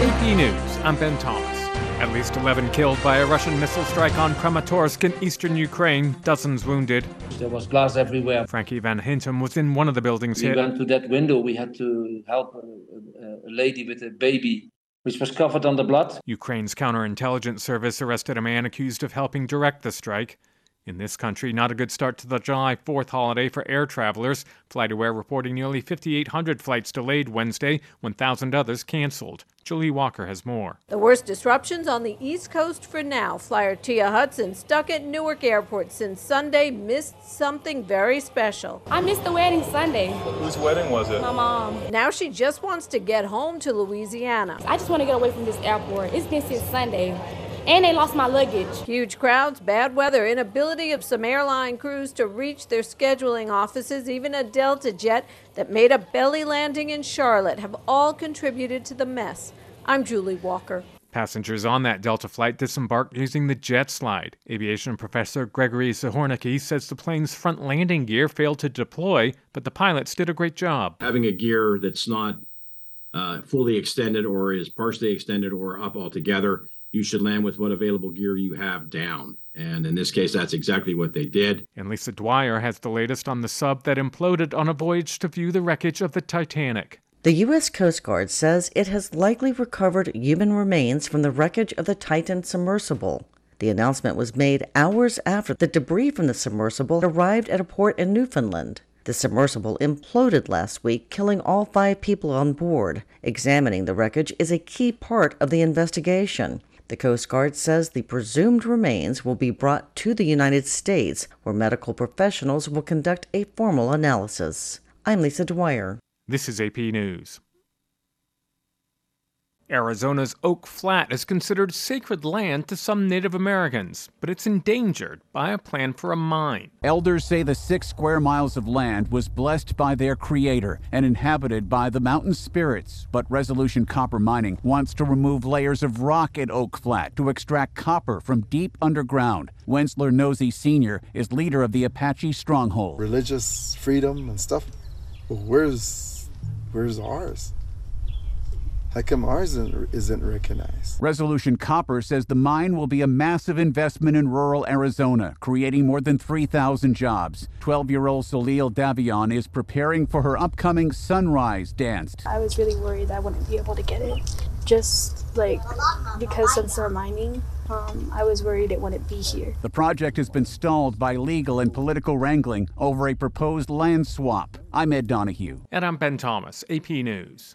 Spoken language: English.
AP News, I'm Ben Thomas. At least 11 killed by a Russian missile strike on Kramatorsk in eastern Ukraine, dozens wounded. There was glass everywhere. Frankie Van Hintem was in one of the buildings We hit. went to that window. We had to help a lady with a baby, which was covered under blood. Ukraine's counterintelligence service arrested a man accused of helping direct the strike. In this country, not a good start to the July 4th holiday for air travelers. FlightAware reporting nearly 5,800 flights delayed Wednesday, 1,000 others canceled. Julie Walker has more. The worst disruptions on the East Coast for now. Flyer Tia Hudson, stuck at Newark Airport since Sunday, missed something very special. I missed the wedding Sunday. Whose wedding was it? My mom. Now she just wants to get home to Louisiana. I just want to get away from this airport. It's been since Sunday. And they lost my luggage. Huge crowds, bad weather, inability of some airline crews to reach their scheduling offices, even a Delta jet that made a belly landing in Charlotte have all contributed to the mess. I'm Julie Walker. Passengers on that Delta flight disembarked using the jet slide. Aviation professor Gregory Zahornicki says the plane's front landing gear failed to deploy, but the pilots did a great job. Having a gear that's not fully extended or is partially extended or up altogether, you should land with what available gear you have down. And in this case, that's exactly what they did. And Lisa Dwyer has the latest on the sub that imploded on a voyage to view the wreckage of the Titanic. The U.S. Coast Guard says it has likely recovered human remains from the wreckage of the Titan submersible. The announcement was made hours after the debris from the submersible arrived at a port in Newfoundland. The submersible imploded last week, killing all 5 people on board. Examining the wreckage is a key part of the investigation. The Coast Guard says the presumed remains will be brought to the United States, where medical professionals will conduct a formal analysis. I'm Lisa Dwyer. This is AP News. Arizona's Oak Flat is considered sacred land to some Native Americans, but it's endangered by a plan for a mine. Elders say the 6 square miles of land was blessed by their creator and inhabited by the mountain spirits. But Resolution Copper Mining wants to remove layers of rock at Oak Flat to extract copper from deep underground. Wensler Nosey Sr. is leader of the Apache Stronghold. Religious freedom and stuff, but where's ours? How come ours isn't recognized? Resolution Copper says the mine will be a massive investment in rural Arizona, creating more than 3,000 jobs. 12-year-old Salil Davion is preparing for her upcoming Sunrise dance. I was really worried I wouldn't be able to get it, just because since they're mining, I was worried it wouldn't be here. The project has been stalled by legal and political wrangling over a proposed land swap. I'm Ed Donahue. And I'm Ben Thomas, AP News.